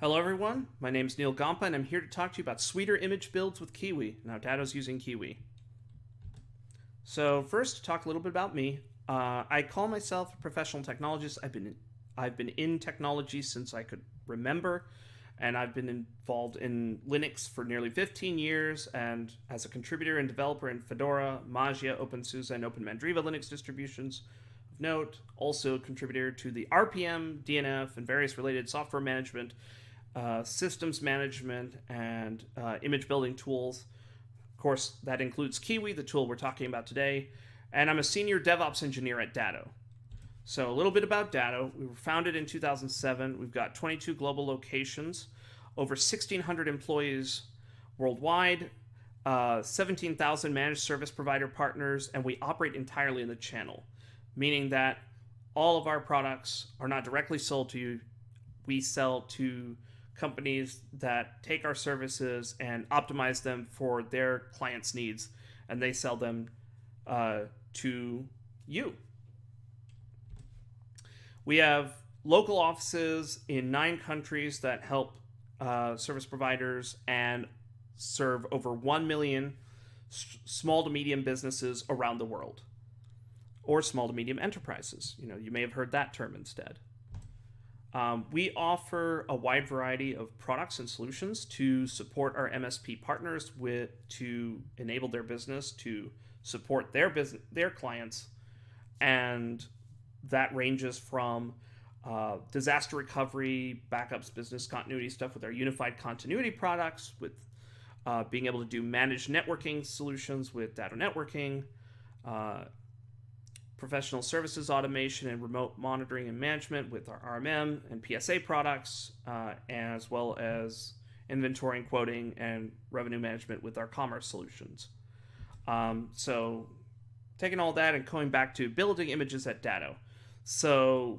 Hello everyone, my name is Neil Gompa and I'm here to talk to you about sweeter image builds with Kiwi, and how Datto's using Kiwi. So first, to talk a little bit about me, I call myself a professional technologist. I've been in technology since I could remember, and I've been involved in Linux for nearly 15 years, and as a contributor and developer in Fedora, Magia, OpenSUSE, and OpenMandriva Linux distributions. Of note, also a contributor to the RPM, DNF, and various related software management, systems management, and image building tools. Of course, that includes Kiwi, the tool we're talking about today, and I'm a senior DevOps engineer at Datto. So, a little bit about Datto. We were founded in 2007. We've got 22 global locations, over 1,600 employees worldwide, 17,000 managed service provider partners, and we operate entirely in the channel, meaning that all of our products are not directly sold to you. We sell to companies that take our services and optimize them for their clients' needs, and they sell them to you. We have local offices in 9 countries that help service providers and serve over 1 million small to medium businesses around the world, or small to medium enterprises. You may have heard that term instead. We offer a wide variety of products and solutions to support our MSP partners to enable their business to support their clients, and that ranges from disaster recovery, backups, business continuity stuff with our unified continuity products, with being able to do managed networking solutions with Datto Networking, professional services automation and remote monitoring and management with our RMM and PSA products, as well as inventory and quoting and revenue management with our commerce solutions. So taking all that and going back to building images at Datto. So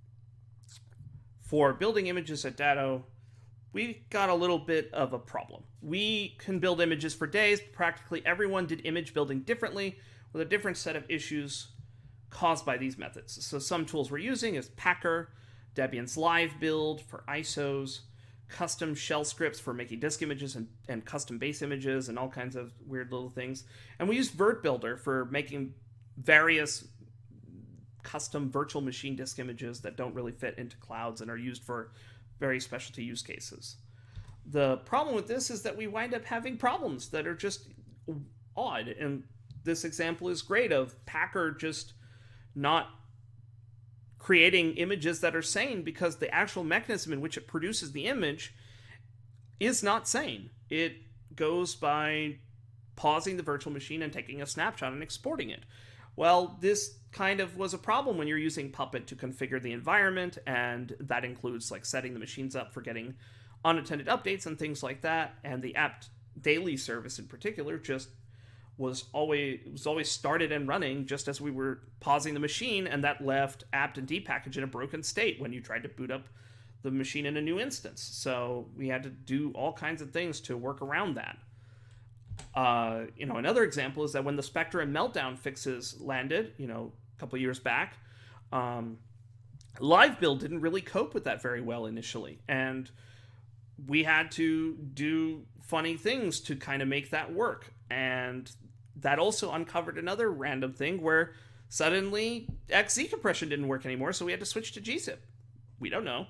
for building images at Datto, we got a little bit of a problem. We can build images for days. Practically everyone did image building differently, with a different set of issues caused by these methods. So some tools we're using is Packer, Debian's Live Build for ISOs, custom shell scripts for making disk images and custom base images, and all kinds of weird little things. And we use VirtBuilder for making various custom virtual machine disk images that don't really fit into clouds and are used for very specialty use cases. The problem with this is that we wind up having problems that are just odd, and this example is great of Packer just not creating images that are sane, because the actual mechanism in which it produces the image is not sane. It goes by pausing the virtual machine and taking a snapshot and exporting it. Well, this kind of was a problem when you're using Puppet to configure the environment, and that includes like setting the machines up for getting unattended updates and things like that. And the apt daily service in particular just was always started and running just as we were pausing the machine, and that left apt and dpackage in a broken state when you tried to boot up the machine in a new instance. So we had to do all kinds of things to work around that. Another example is that when the Spectre and Meltdown fixes landed, a couple years back, Live Build didn't really cope with that very well initially, and we had to do funny things to kind of make that work. And that also uncovered another random thing where suddenly XZ compression didn't work anymore, so we had to switch to gzip. We don't know.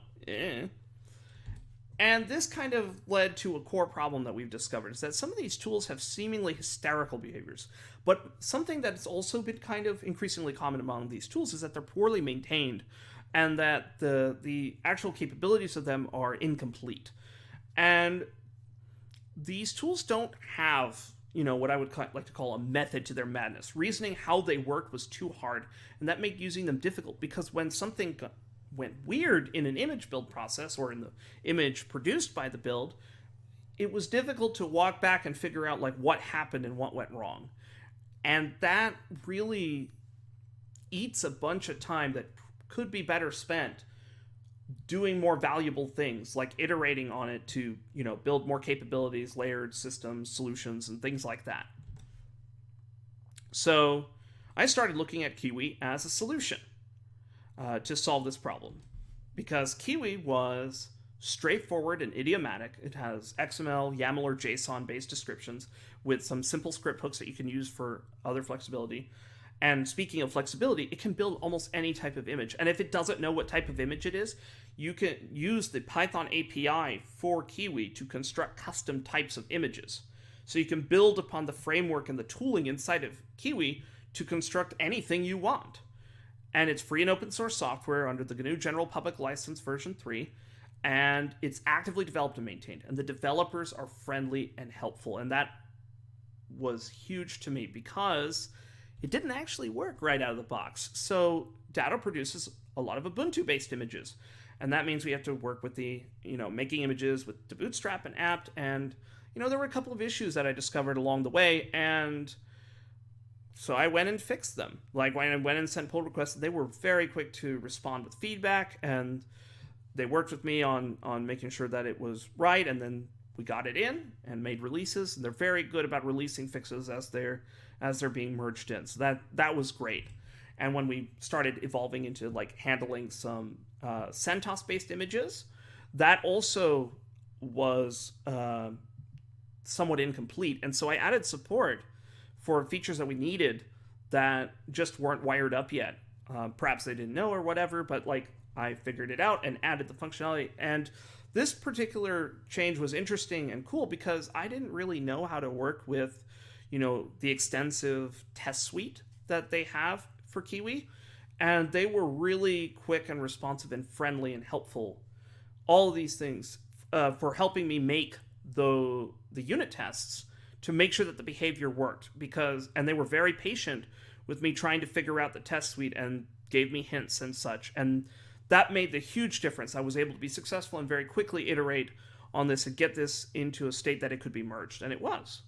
And this kind of led to a core problem that we've discovered, is that some of these tools have seemingly hysterical behaviors. But something that's also been kind of increasingly common among these tools is that they're poorly maintained, and that the actual capabilities of them are incomplete. And these tools don't have, what I would like to call a method to their madness. Reasoning how they worked was too hard, and that made using them difficult, because when something went weird in an image build process, or in the image produced by the build, it was difficult to walk back and figure out like what happened and what went wrong. And that really eats a bunch of time that could be better spent doing more valuable things, like iterating on it to, build more capabilities, layered systems, solutions, and things like that. So I started looking at Kiwi as a solution to solve this problem, because Kiwi was straightforward and idiomatic. It has XML, YAML, or JSON based descriptions with some simple script hooks that you can use for other flexibility. And speaking of flexibility, it can build almost any type of image. And if it doesn't know what type of image it is, you can use the Python API for Kiwi to construct custom types of images. So you can build upon the framework and the tooling inside of Kiwi to construct anything you want. And it's free and open source software under the GNU General Public License version 3. And it's actively developed and maintained. And the developers are friendly and helpful. And that was huge to me because it didn't actually work right out of the box. So Datto produces a lot of Ubuntu-based images. And that means we have to work with the, making images with the Bootstrap and apt. And, there were a couple of issues that I discovered along the way. And so I went and fixed them. Like when I went and sent pull requests, they were very quick to respond with feedback. And they worked with me on making sure that it was right. And then we got it in and made releases. And they're very good about releasing fixes as they're being merged in. So that was great. And when we started evolving into like handling some CentOS-based images, that also was somewhat incomplete. And so I added support for features that we needed that just weren't wired up yet. Perhaps they didn't know or whatever, but like I figured it out and added the functionality. And this particular change was interesting and cool because I didn't really know how to work with, the extensive test suite that they have for Kiwi. And they were really quick and responsive and friendly and helpful. All of these things for helping me make the unit tests to make sure that the behavior worked and they were very patient with me trying to figure out the test suite and gave me hints and such. And that made the huge difference. I was able to be successful and very quickly iterate on this and get this into a state that it could be merged. And it was.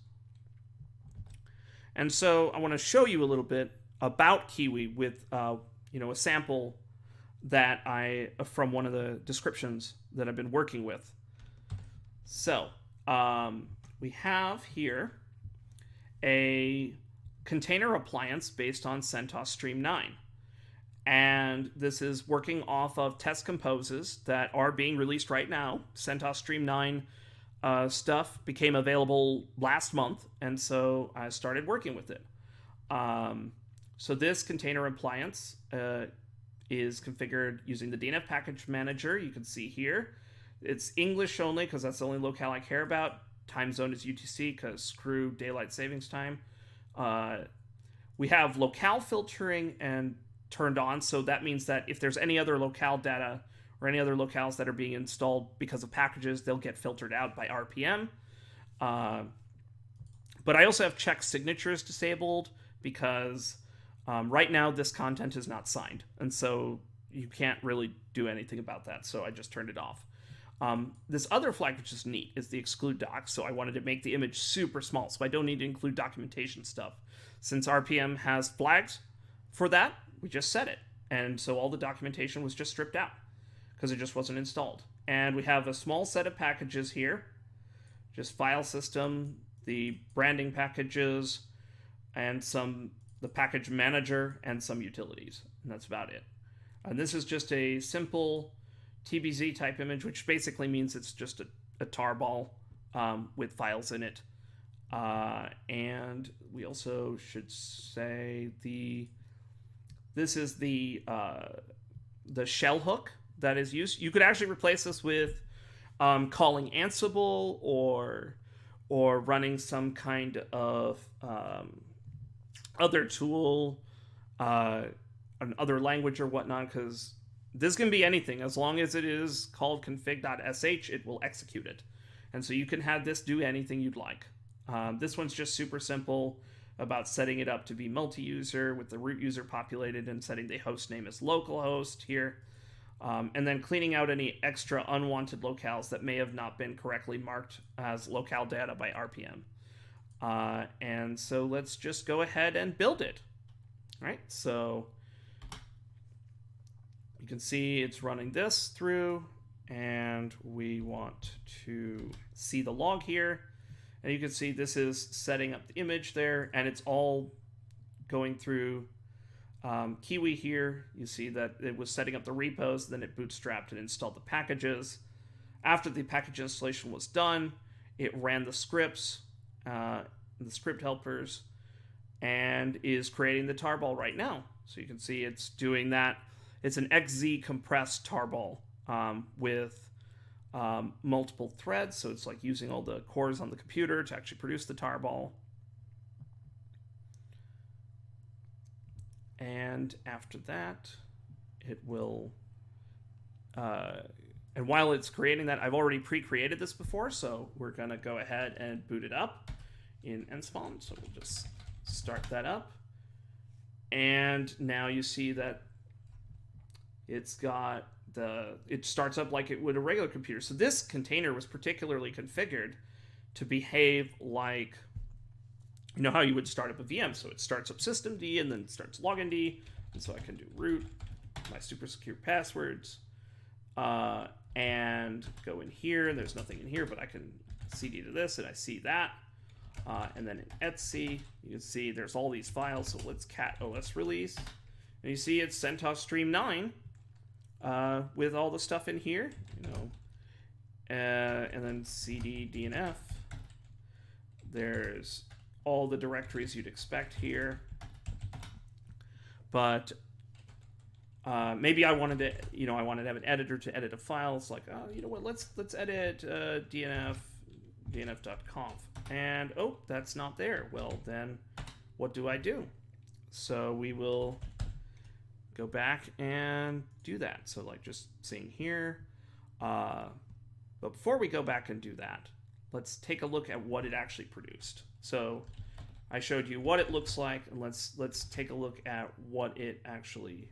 And so I want to show you a little bit about Kiwi with, a sample that from one of the descriptions that I've been working with. So we have here a container appliance based on CentOS Stream 9. And this is working off of test composes that are being released right now. CentOS Stream 9 stuff became available last month, and so I started working with it. So this container appliance is configured using the DNF package manager. You can see here. It's English only because that's the only locale I care about. Time zone is UTC because screw daylight savings time. We have locale filtering and turned on, so that means that if there's any other locale data or any other locales that are being installed because of packages, they'll get filtered out by RPM. But I also have check signatures disabled because right now this content is not signed, and so you can't really do anything about that, so I just turned it off. This other flag, which is neat, is the exclude doc, so I wanted to make the image super small, so I don't need to include documentation stuff. Since RPM has flags for that, we just set it, and so all the documentation was just stripped out because it just wasn't installed. And we have a small set of packages here, just file system, the branding packages, and the package manager, and some utilities, and that's about it. And this is just a simple TBZ type image, which basically means it's just a tarball with files in it. And we also should say this is the shell hook that is used. You could actually replace this with calling Ansible or running some kind of other tool, another language or whatnot, because this can be anything. As long as it is called config.sh, it will execute it. And so you can have this do anything you'd like. This one's just super simple about setting it up to be multi-user with the root user populated and setting the host name as localhost here. And then cleaning out any extra unwanted locales that may have not been correctly marked as locale data by RPM. And so let's just go ahead and build it. All right, so you can see it's running this through, and we want to see the log here. And you can see this is setting up the image there, and it's all going through Kiwi here. You see that it was setting up the repos, then it bootstrapped and installed the packages. After the package installation was done, it ran the scripts, the script helpers, and is creating the tarball right now. So you can see it's doing that. It's an XZ compressed tarball with multiple threads. So it's like using all the cores on the computer to actually produce the tarball. And after that, it will... and while it's creating that, I've already pre-created this before, so we're going to go ahead and boot it up in Nspawn. So we'll just start that up. And now you see that it's got it starts up like it would a regular computer. So this container was particularly configured to behave like, you know how you would start up a VM. So it starts up systemd and then starts login. And so I can do root, my super secure passwords, and go in here. There's nothing in here, but I can cd to this, and I see that. And then in etc, you can see there's all these files. So let's cat os release, and you see it's CentOS Stream 9 with all the stuff in here, you know, and then cd dnf. There's all the directories you'd expect here, but maybe I wanted to, you know, I wanted to have an editor to edit a file. It's like, oh, you know what? Let's edit dnf.conf, and oh, that's not there. Well, then, what do I do? So we will go back and do that. So like just seeing here, but before we go back and do that, let's take a look at what it actually produced. So I showed you what it looks like, and let's take a look at what it actually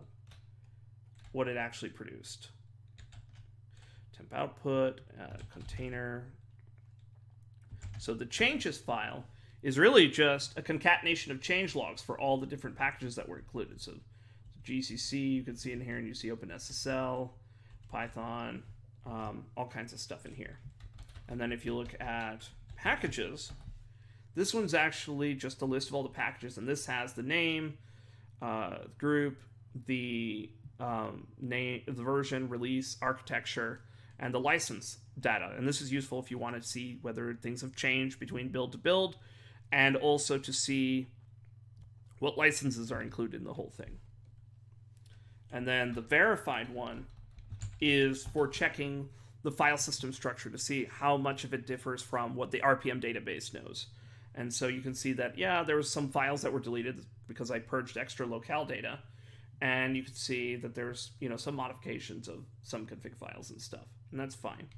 produced. Temp output, container. So the changes file is really just a concatenation of change logs for all the different packages that were included. So GCC, you can see in here, and you see OpenSSL, Python, all kinds of stuff in here. And then if you look at packages, this one's actually just a list of all the packages, and this has the name, group, the name, the version, release, architecture, and the license data. And this is useful if you want to see whether things have changed between build to build, and also to see what licenses are included in the whole thing. And then the verified one is for checking the file system structure to see how much of it differs from what the RPM database knows. And so you can see that, yeah, there was some files that were deleted because I purged extra locale data. And you can see that there's, you know, some modifications of some config files and stuff. And that's fine.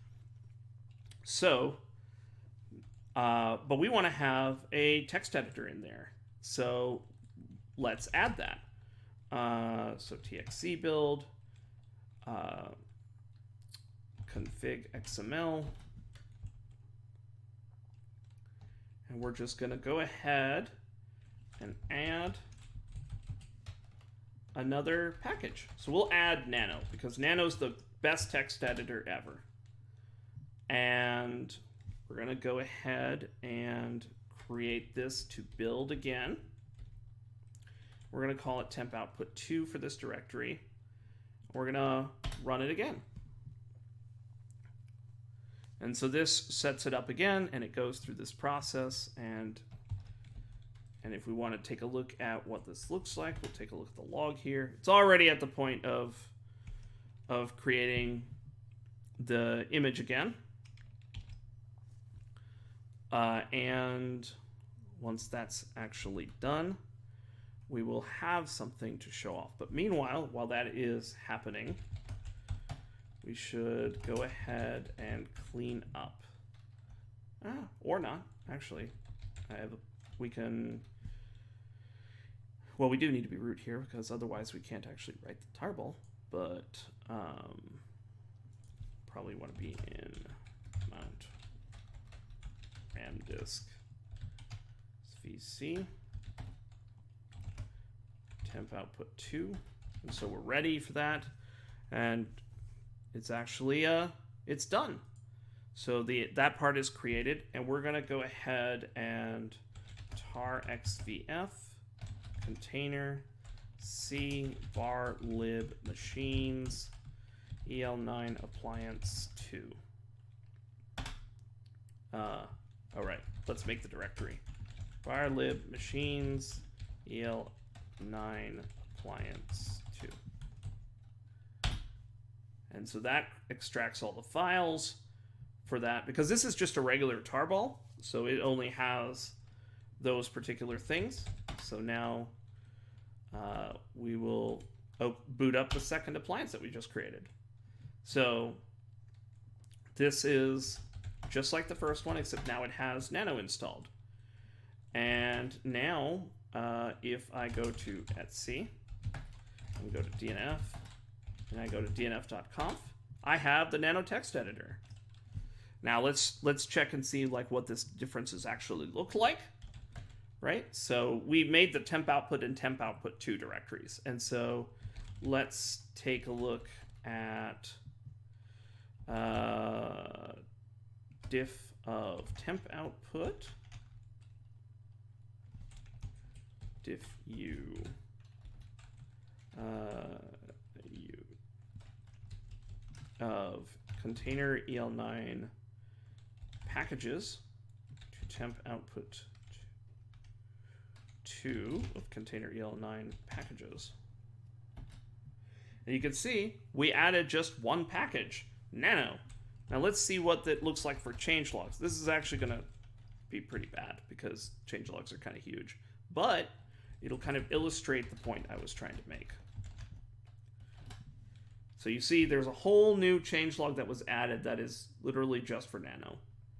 So, but we want to have a text editor in there. So let's add that. So txc build, config XML. And we're just going to go ahead and add another package. So we'll add Nano, because Nano's the best text editor ever. And we're going to go ahead and create this to build again. We're going to call it temp output 2 for this directory. We're going to run it again. And so this sets it up again, and it goes through this process. And if we want to take a look at what this looks like, we'll take a look at the log here. It's already at the point of creating the image again. And once that's actually done, we will have something to show off. But meanwhile, while that is happening, we should go ahead and clean up. Or not, actually. We can... Well, we do need to be root here, because otherwise we can't actually write the tarball. But probably want to be in mount RAM disk VC temp output 2, and so we're ready for that. And it's actually it's done. So that part is created, and we're gonna go ahead and tar xvf container c var lib machines EL9 appliance 2. All right, let's make the directory. Varlib machines EL9 appliance 2. And so that extracts all the files for that, because this is just a regular tarball, so it only has those particular things. So now we will boot up the second appliance that we just created. So this is just like the first one, except now it has Nano installed. And now, if I go to Etsy, and go to DNF, and I go to dnf.conf, I have the Nano text editor. Now let's check and see like what this differences actually look like, right? So we made the temp output and temp output 2 directories, and so let's take a look at diff of temp output, diff u, of container EL9 packages to temp output 2 of container EL9 packages. And you can see we added just one package, Nano. Now let's see what that looks like for changelogs. This is actually going to be pretty bad because changelogs are kind of huge, but it'll kind of illustrate the point I was trying to make. So you see there's a whole new changelog that was added that is literally just for Nano.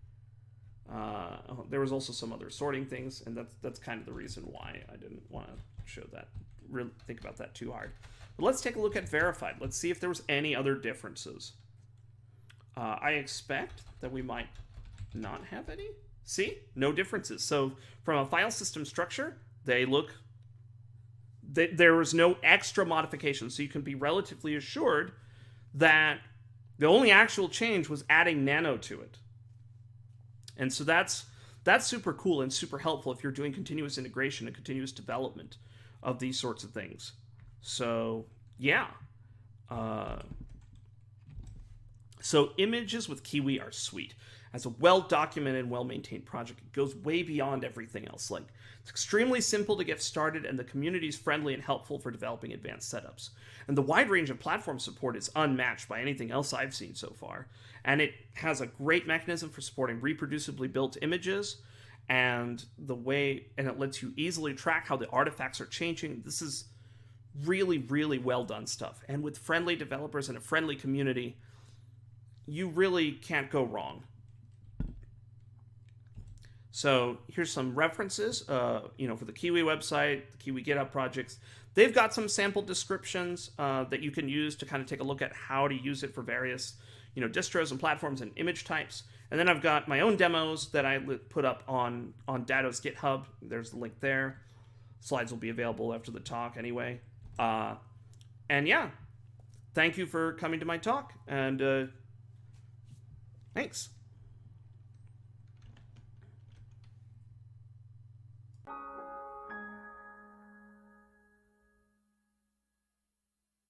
There was also some other sorting things, and that's kind of the reason why I didn't want to show that, really think about that too hard. But let's take a look at verified. Let's see if there was any other differences. I expect that we might not have any. See? No differences. So from a file system structure, they look... there was no extra modification, so you can be relatively assured that the only actual change was adding Nano to it. And so that's super cool and super helpful if you're doing continuous integration and continuous development of these sorts of things. So, yeah. So images with Kiwi are sweet. As a well-documented, well-maintained project, it goes way beyond everything else. Like, it's extremely simple to get started, and the community is friendly and helpful for developing advanced setups. And the wide range of platform support is unmatched by anything else I've seen so far. And it has a great mechanism for supporting reproducibly built images, and it lets you easily track how the artifacts are changing. This is really, really well done stuff. And with friendly developers and a friendly community, you really can't go wrong. So here's some references, for the Kiwi website, the Kiwi GitHub projects. They've got some sample descriptions that you can use to kind of take a look at how to use it for various, distros and platforms and image types. And then I've got my own demos that I put up on Datto's GitHub. There's the link there. Slides will be available after the talk anyway. And yeah, thank you for coming to my talk, and thanks.